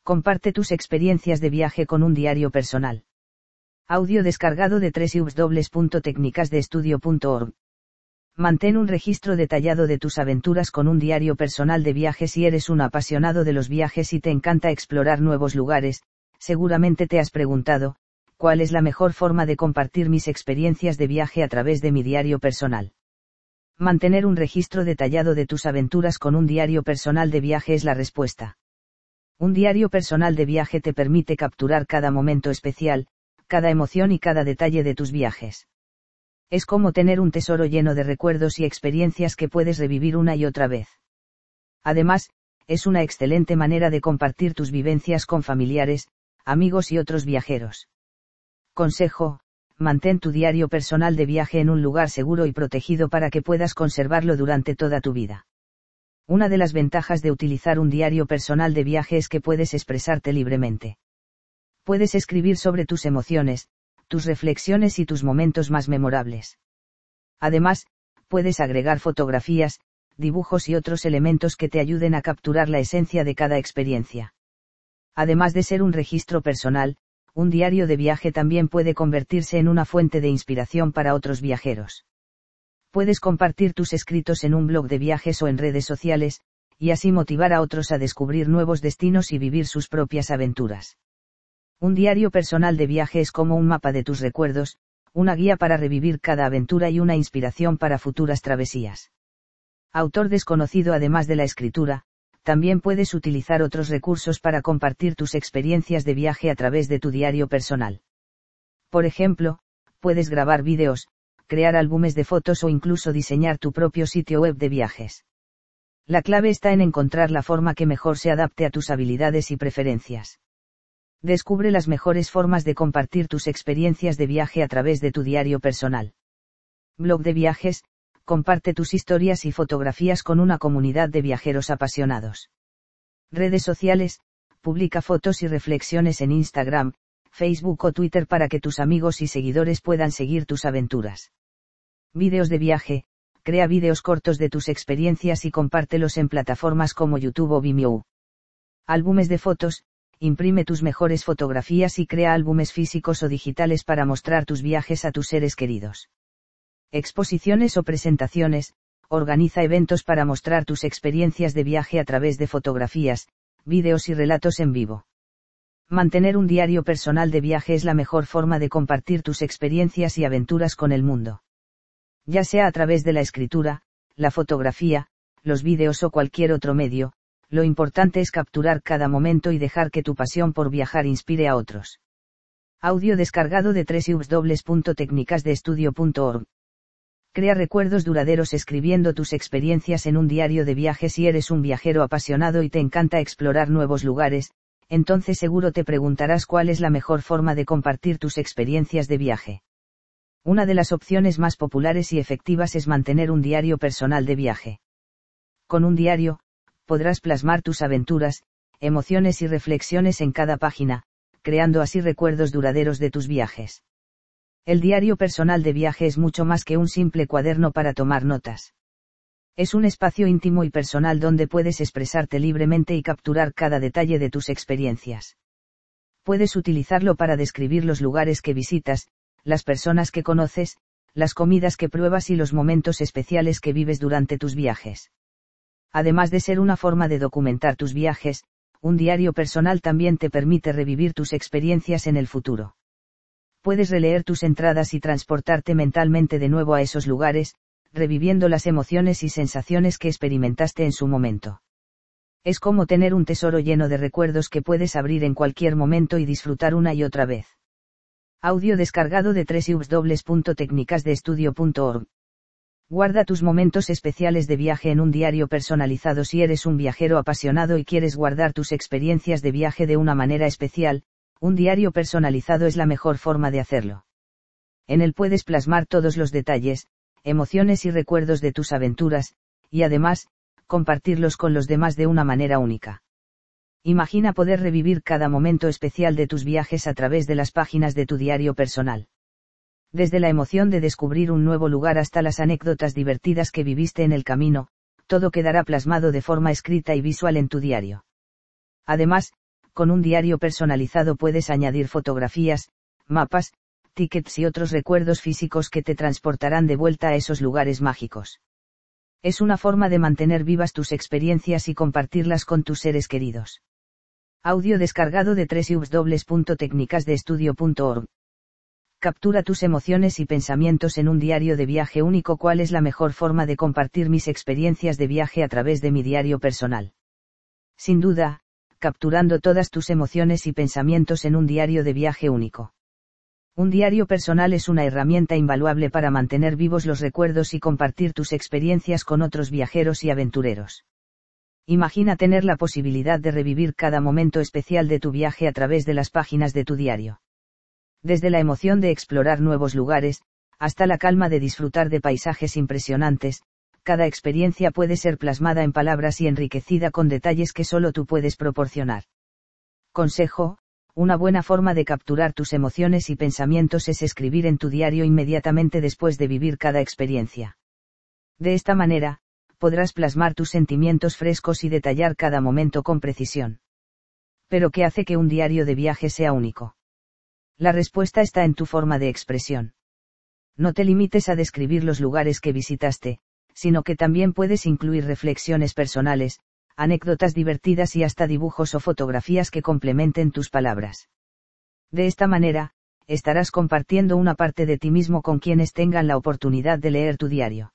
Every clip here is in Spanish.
Comparte tus experiencias de viaje con un diario personal. Audio descargado de www.tecnicasdeestudio.org. Mantén un registro detallado de tus aventuras con un diario personal de viaje. Si eres un apasionado de los viajes y te encanta explorar nuevos lugares, seguramente te has preguntado, ¿cuál es la mejor forma de compartir mis experiencias de viaje a través de mi diario personal? Mantener un registro detallado de tus aventuras con un diario personal de viaje es la respuesta. Un diario personal de viaje te permite capturar cada momento especial, cada emoción y cada detalle de tus viajes. Es como tener un tesoro lleno de recuerdos y experiencias que puedes revivir una y otra vez. Además, es una excelente manera de compartir tus vivencias con familiares, amigos y otros viajeros. Consejo: mantén tu diario personal de viaje en un lugar seguro y protegido para que puedas conservarlo durante toda tu vida. Una de las ventajas de utilizar un diario personal de viaje es que puedes expresarte libremente. Puedes escribir sobre tus emociones, tus reflexiones y tus momentos más memorables. Además, puedes agregar fotografías, dibujos y otros elementos que te ayuden a capturar la esencia de cada experiencia. Además de ser un registro personal, un diario de viaje también puede convertirse en una fuente de inspiración para otros viajeros. Puedes compartir tus escritos en un blog de viajes o en redes sociales, y así motivar a otros a descubrir nuevos destinos y vivir sus propias aventuras. Un diario personal de viaje es como un mapa de tus recuerdos, una guía para revivir cada aventura y una inspiración para futuras travesías. Autor desconocido. Además de la escritura, también puedes utilizar otros recursos para compartir tus experiencias de viaje a través de tu diario personal. Por ejemplo, puedes grabar vídeos, crear álbumes de fotos o incluso diseñar tu propio sitio web de viajes. La clave está en encontrar la forma que mejor se adapte a tus habilidades y preferencias. Descubre las mejores formas de compartir tus experiencias de viaje a través de tu diario personal. Blog de viajes: comparte tus historias y fotografías con una comunidad de viajeros apasionados. Redes sociales: publica fotos y reflexiones en Instagram, Facebook o Twitter para que tus amigos y seguidores puedan seguir tus aventuras. Vídeos de viaje: crea vídeos cortos de tus experiencias y compártelos en plataformas como YouTube o Vimeo. Álbumes de fotos: imprime tus mejores fotografías y crea álbumes físicos o digitales para mostrar tus viajes a tus seres queridos. Exposiciones o presentaciones: organiza eventos para mostrar tus experiencias de viaje a través de fotografías, vídeos y relatos en vivo. Mantener un diario personal de viaje es la mejor forma de compartir tus experiencias y aventuras con el mundo. Ya sea a través de la escritura, la fotografía, los vídeos o cualquier otro medio, lo importante es capturar cada momento y dejar que tu pasión por viajar inspire a otros. Audio descargado de www.tecnicasdeestudio.org. Crea recuerdos duraderos escribiendo tus experiencias en un diario de viaje. Si eres un viajero apasionado y te encanta explorar nuevos lugares, entonces seguro te preguntarás cuál es la mejor forma de compartir tus experiencias de viaje. Una de las opciones más populares y efectivas es mantener un diario personal de viaje. Con un diario, podrás plasmar tus aventuras, emociones y reflexiones en cada página, creando así recuerdos duraderos de tus viajes. El diario personal de viaje es mucho más que un simple cuaderno para tomar notas. Es un espacio íntimo y personal donde puedes expresarte libremente y capturar cada detalle de tus experiencias. Puedes utilizarlo para describir los lugares que visitas, las personas que conoces, las comidas que pruebas y los momentos especiales que vives durante tus viajes. Además de ser una forma de documentar tus viajes, un diario personal también te permite revivir tus experiencias en el futuro. Puedes releer tus entradas y transportarte mentalmente de nuevo a esos lugares, reviviendo las emociones y sensaciones que experimentaste en su momento. Es como tener un tesoro lleno de recuerdos que puedes abrir en cualquier momento y disfrutar una y otra vez. Audio descargado de www.tecnicasdeestudio.org. Guarda tus momentos especiales de viaje en un diario personalizado. Si eres un viajero apasionado y quieres guardar tus experiencias de viaje de una manera especial, un diario personalizado es la mejor forma de hacerlo. En él puedes plasmar todos los detalles, emociones y recuerdos de tus aventuras, y además, compartirlos con los demás de una manera única. Imagina poder revivir cada momento especial de tus viajes a través de las páginas de tu diario personal. Desde la emoción de descubrir un nuevo lugar hasta las anécdotas divertidas que viviste en el camino, todo quedará plasmado de forma escrita y visual en tu diario. Además, Con un diario personalizado puedes añadir fotografías, mapas, tickets y otros recuerdos físicos que te transportarán de vuelta a esos lugares mágicos. Es una forma de mantener vivas tus experiencias y compartirlas con tus seres queridos. Audio descargado de www.tecnicasdeestudio.org. Captura tus emociones y pensamientos en un diario de viaje único. ¿Cuál es la mejor forma de compartir mis experiencias de viaje a través de mi diario personal? Sin duda, capturando todas tus emociones y pensamientos en un diario de viaje único. Un diario personal es una herramienta invaluable para mantener vivos los recuerdos y compartir tus experiencias con otros viajeros y aventureros. Imagina tener la posibilidad de revivir cada momento especial de tu viaje a través de las páginas de tu diario. Desde la emoción de explorar nuevos lugares, hasta la calma de disfrutar de paisajes impresionantes, cada experiencia puede ser plasmada en palabras y enriquecida con detalles que solo tú puedes proporcionar. Consejo: una buena forma de capturar tus emociones y pensamientos es escribir en tu diario inmediatamente después de vivir cada experiencia. De esta manera, podrás plasmar tus sentimientos frescos y detallar cada momento con precisión. ¿Pero qué hace que un diario de viaje sea único? La respuesta está en tu forma de expresión. No te limites a describir los lugares que visitaste, sino que también puedes incluir reflexiones personales, anécdotas divertidas y hasta dibujos o fotografías que complementen tus palabras. De esta manera, estarás compartiendo una parte de ti mismo con quienes tengan la oportunidad de leer tu diario.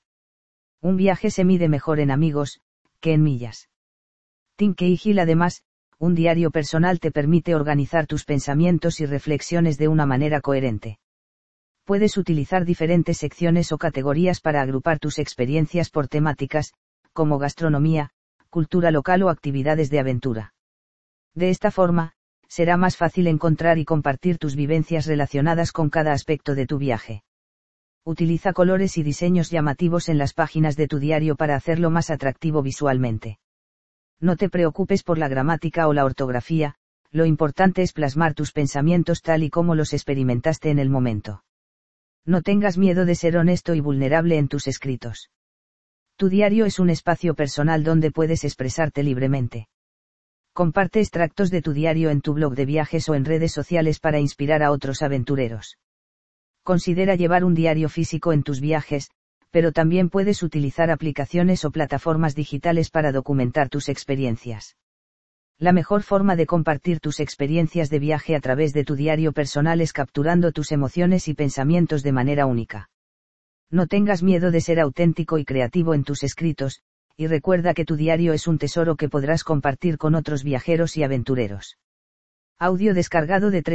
Un viaje se mide mejor en amigos, que en millas. Tim Cahill. Además, un diario personal te permite organizar tus pensamientos y reflexiones de una manera coherente. Puedes utilizar diferentes secciones o categorías para agrupar tus experiencias por temáticas, como gastronomía, cultura local o actividades de aventura. De esta forma, será más fácil encontrar y compartir tus vivencias relacionadas con cada aspecto de tu viaje. Utiliza colores y diseños llamativos en las páginas de tu diario para hacerlo más atractivo visualmente. No te preocupes por la gramática o la ortografía, lo importante es plasmar tus pensamientos tal y como los experimentaste en el momento. No tengas miedo de ser honesto y vulnerable en tus escritos. Tu diario es un espacio personal donde puedes expresarte libremente. Comparte extractos de tu diario en tu blog de viajes o en redes sociales para inspirar a otros aventureros. Considera llevar un diario físico en tus viajes, pero también puedes utilizar aplicaciones o plataformas digitales para documentar tus experiencias. La mejor forma de compartir tus experiencias de viaje a través de tu diario personal es capturando tus emociones y pensamientos de manera única. No tengas miedo de ser auténtico y creativo en tus escritos, y recuerda que tu diario es un tesoro que podrás compartir con otros viajeros y aventureros. Audio descargado de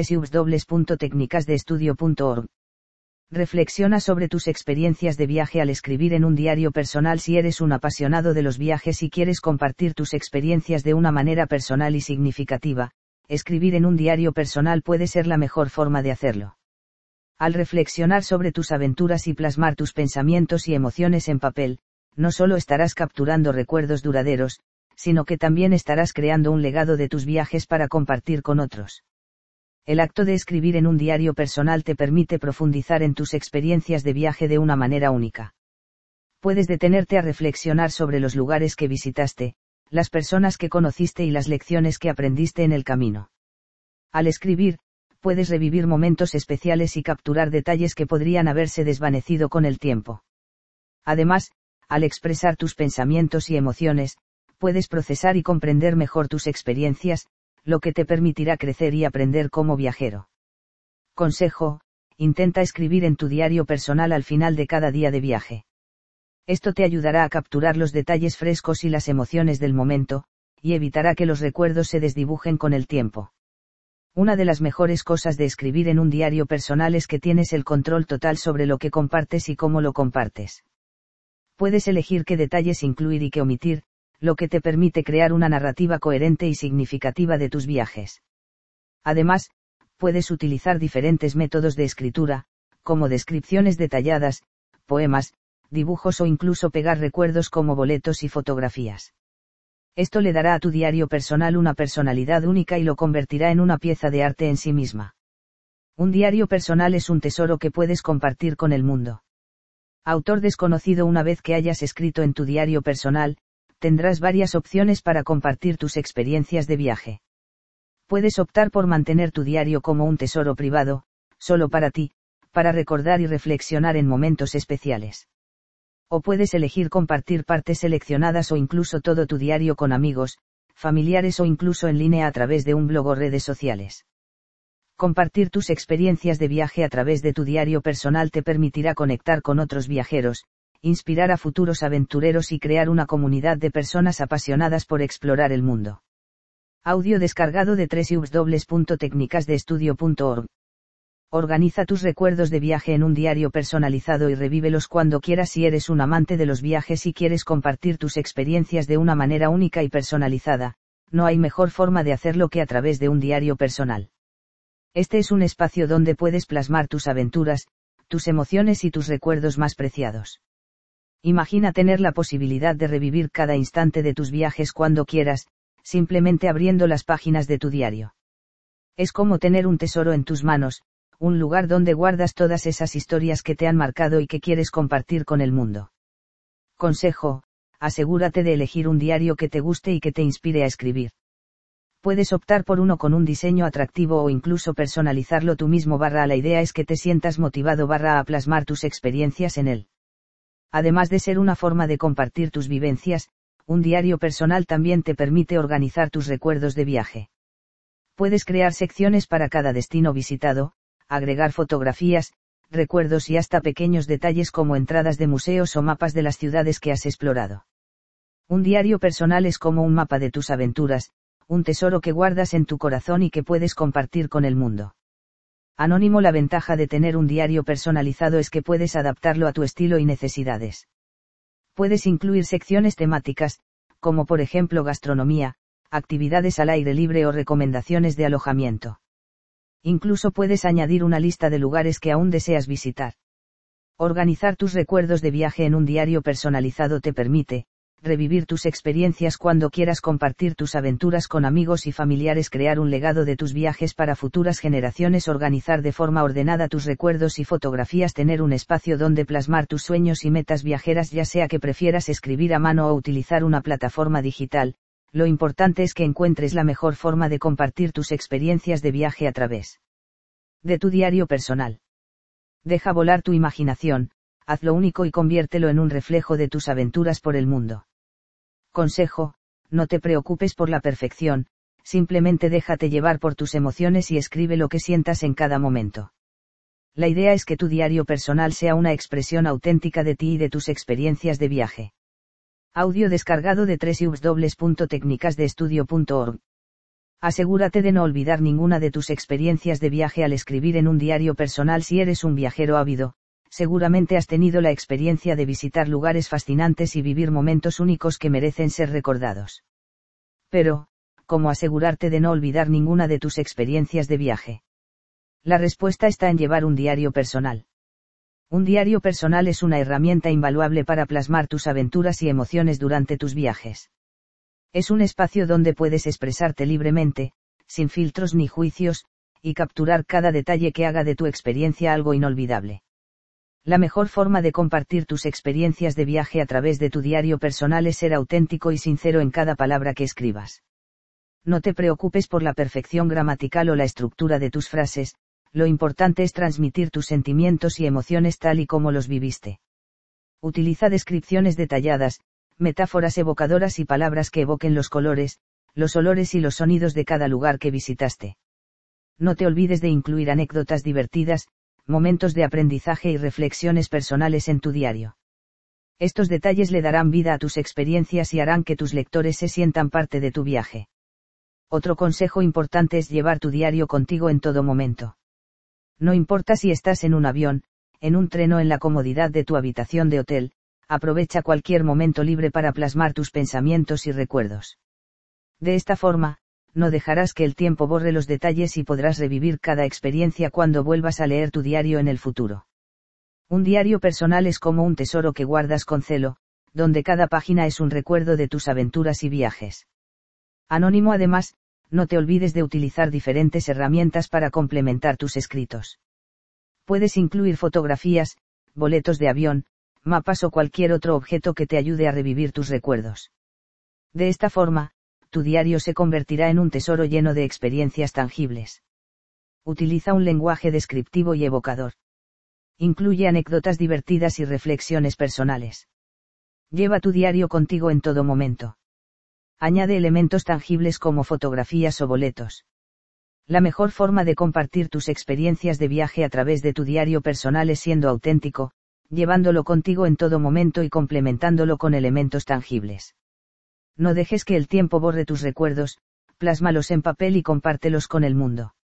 www.tecnicasdeestudio.org. Reflexiona sobre tus experiencias de viaje al escribir en un diario personal. Si eres un apasionado de los viajes y quieres compartir tus experiencias de una manera personal y significativa, escribir en un diario personal puede ser la mejor forma de hacerlo. Al reflexionar sobre tus aventuras y plasmar tus pensamientos y emociones en papel, no solo estarás capturando recuerdos duraderos, sino que también estarás creando un legado de tus viajes para compartir con otros. El acto de escribir en un diario personal te permite profundizar en tus experiencias de viaje de una manera única. Puedes detenerte a reflexionar sobre los lugares que visitaste, las personas que conociste y las lecciones que aprendiste en el camino. Al escribir, puedes revivir momentos especiales y capturar detalles que podrían haberse desvanecido con el tiempo. Además, al expresar tus pensamientos y emociones, puedes procesar y comprender mejor tus experiencias, lo que te permitirá crecer y aprender como viajero. Consejo: intenta escribir en tu diario personal al final de cada día de viaje. Esto te ayudará a capturar los detalles frescos y las emociones del momento, y evitará que los recuerdos se desdibujen con el tiempo. Una de las mejores cosas de escribir en un diario personal es que tienes el control total sobre lo que compartes y cómo lo compartes. Puedes elegir qué detalles incluir y qué omitir, lo que te permite crear una narrativa coherente y significativa de tus viajes. Además, puedes utilizar diferentes métodos de escritura, como descripciones detalladas, poemas, dibujos o incluso pegar recuerdos como boletos y fotografías. Esto le dará a tu diario personal una personalidad única y lo convertirá en una pieza de arte en sí misma. Un diario personal es un tesoro que puedes compartir con el mundo. Autor desconocido: una vez que hayas escrito en tu diario personal, tendrás varias opciones para compartir tus experiencias de viaje. Puedes optar por mantener tu diario como un tesoro privado, solo para ti, para recordar y reflexionar en momentos especiales. O puedes elegir compartir partes seleccionadas o incluso todo tu diario con amigos, familiares o incluso en línea a través de un blog o redes sociales. Compartir tus experiencias de viaje a través de tu diario personal te permitirá conectar con otros viajeros, inspirar a futuros aventureros y crear una comunidad de personas apasionadas por explorar el mundo. Audio descargado de www.tecnicasdeestudio.org. Organiza tus recuerdos de viaje en un diario personalizado y revívelos cuando quieras. Si eres un amante de los viajes y quieres compartir tus experiencias de una manera única y personalizada, no hay mejor forma de hacerlo que a través de un diario personal. Este es un espacio donde puedes plasmar tus aventuras, tus emociones y tus recuerdos más preciados. Imagina tener la posibilidad de revivir cada instante de tus viajes cuando quieras, simplemente abriendo las páginas de tu diario. Es como tener un tesoro en tus manos, un lugar donde guardas todas esas historias que te han marcado y que quieres compartir con el mundo. Consejo: asegúrate de elegir un diario que te guste y que te inspire a escribir. Puedes optar por uno con un diseño atractivo o incluso personalizarlo tú mismo. La idea es que te sientas motivado a plasmar tus experiencias en él. Además de ser una forma de compartir tus vivencias, un diario personal también te permite organizar tus recuerdos de viaje. Puedes crear secciones para cada destino visitado, agregar fotografías, recuerdos y hasta pequeños detalles como entradas de museos o mapas de las ciudades que has explorado. Un diario personal es como un mapa de tus aventuras, un tesoro que guardas en tu corazón y que puedes compartir con el mundo. Anónimo. La ventaja de tener un diario personalizado es que puedes adaptarlo a tu estilo y necesidades. Puedes incluir secciones temáticas, como por ejemplo gastronomía, actividades al aire libre o recomendaciones de alojamiento. Incluso puedes añadir una lista de lugares que aún deseas visitar. Organizar tus recuerdos de viaje en un diario personalizado te permite revivir tus experiencias cuando quieras, compartir tus aventuras con amigos y familiares, crear un legado de tus viajes para futuras generaciones, organizar de forma ordenada tus recuerdos y fotografías, tener un espacio donde plasmar tus sueños y metas viajeras, ya sea que prefieras escribir a mano o utilizar una plataforma digital. Lo importante es que encuentres la mejor forma de compartir tus experiencias de viaje a través de tu diario personal. Deja volar tu imaginación, hazlo único y conviértelo en un reflejo de tus aventuras por el mundo. Consejo: no te preocupes por la perfección, simplemente déjate llevar por tus emociones y escribe lo que sientas en cada momento. La idea es que tu diario personal sea una expresión auténtica de ti y de tus experiencias de viaje. Audio descargado de www.tecnicasdeestudio.org. Asegúrate de no olvidar ninguna de tus experiencias de viaje al escribir en un diario personal. Si eres un viajero ávido, seguramente has tenido la experiencia de visitar lugares fascinantes y vivir momentos únicos que merecen ser recordados. Pero, ¿cómo asegurarte de no olvidar ninguna de tus experiencias de viaje? La respuesta está en llevar un diario personal. Un diario personal es una herramienta invaluable para plasmar tus aventuras y emociones durante tus viajes. Es un espacio donde puedes expresarte libremente, sin filtros ni juicios, y capturar cada detalle que haga de tu experiencia algo inolvidable. La mejor forma de compartir tus experiencias de viaje a través de tu diario personal es ser auténtico y sincero en cada palabra que escribas. No te preocupes por la perfección gramatical o la estructura de tus frases, lo importante es transmitir tus sentimientos y emociones tal y como los viviste. Utiliza descripciones detalladas, metáforas evocadoras y palabras que evoquen los colores, los olores y los sonidos de cada lugar que visitaste. No te olvides de incluir anécdotas divertidas, momentos de aprendizaje y reflexiones personales en tu diario. Estos detalles le darán vida a tus experiencias y harán que tus lectores se sientan parte de tu viaje. Otro consejo importante es llevar tu diario contigo en todo momento. No importa si estás en un avión, en un tren o en la comodidad de tu habitación de hotel, aprovecha cualquier momento libre para plasmar tus pensamientos y recuerdos. De esta forma, no dejarás que el tiempo borre los detalles y podrás revivir cada experiencia cuando vuelvas a leer tu diario en el futuro. Un diario personal es como un tesoro que guardas con celo, donde cada página es un recuerdo de tus aventuras y viajes. Anónimo. Además, no te olvides de utilizar diferentes herramientas para complementar tus escritos. Puedes incluir fotografías, boletos de avión, mapas o cualquier otro objeto que te ayude a revivir tus recuerdos. De esta forma, Tu diario se convertirá en un tesoro lleno de experiencias tangibles. Utiliza un lenguaje descriptivo y evocador. Incluye anécdotas divertidas y reflexiones personales. Lleva tu diario contigo en todo momento. Añade elementos tangibles como fotografías o boletos. La mejor forma de compartir tus experiencias de viaje a través de tu diario personal es siendo auténtico, llevándolo contigo en todo momento y complementándolo con elementos tangibles. No dejes que el tiempo borre tus recuerdos, plásmalos en papel y compártelos con el mundo.